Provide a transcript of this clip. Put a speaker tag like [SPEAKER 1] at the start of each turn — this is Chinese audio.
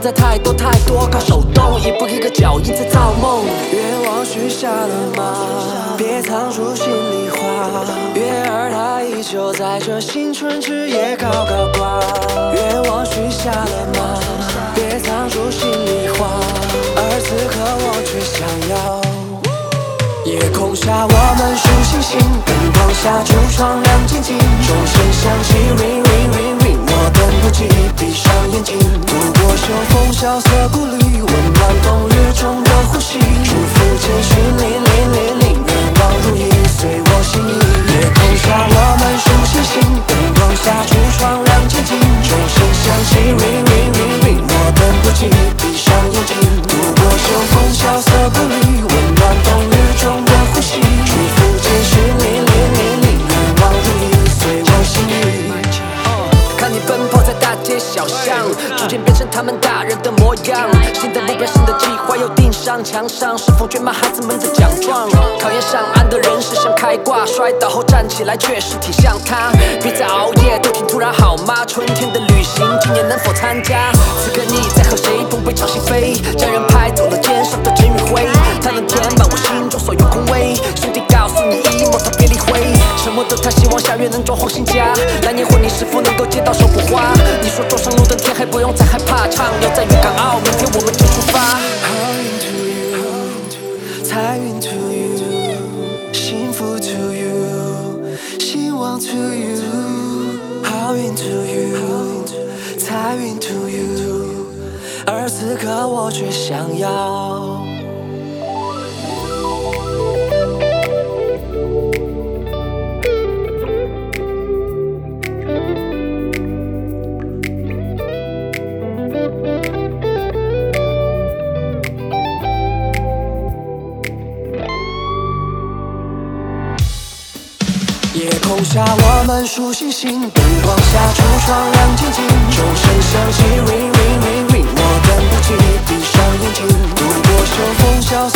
[SPEAKER 1] 在太多，靠手动一步一个脚印在造梦。
[SPEAKER 2] 愿望许下了吗？别藏住心里话。月儿它依旧在这新春之夜高高挂。愿望许下了吗？别藏住心里话。而此刻我却想要。夜空下我们数星星，灯光下橱窗亮晶晶，钟声响起 ring ring ring ring， 我等不及闭上眼睛，度过秋风萧瑟顾虑，温暖冬日中的呼吸，祝福简讯铃铃铃铃，愿望如意随我心意。夜空下我们数星星，灯光下橱窗亮晶晶，钟声响起 ring ring ring ring， 我等不及闭上眼睛，度过秋风萧瑟顾虑，温暖冬日中的呼吸，祝福简讯铃铃铃铃，愿望如意随我心意。
[SPEAKER 1] 看你奔波在大街小巷，逐渐变成他们大人的模样。新的目标，新的计划又钉上墙上，是否卷满孩子们的奖状？考验上岸的人是想开挂，摔倒后站起来却是挺像他。别再熬夜，都挺突然好吗？春天的旅行，今年能否参加？此刻你在和谁碰杯尝心飞？家人拍走了肩上的尘与灰，它能填满我心中所有空位。兄弟告诉你一莫他别理会，沉默的他希望下月能装潢新家。来年婚礼是否能够接到手补花？你说桌上路灯天黑不用再害怕，畅游在粤港澳，明天我们就出发。
[SPEAKER 2] 好运 to you， 财运 to you， 幸福 to you， 希望 to you。好运 to you， 财运 to you， 而此刻我却想要。夜空下我们数星星，灯光下橱窗亮晶晶，钟声响起 ring ring ring ring， 我等不及闭上眼睛，度过秋风萧瑟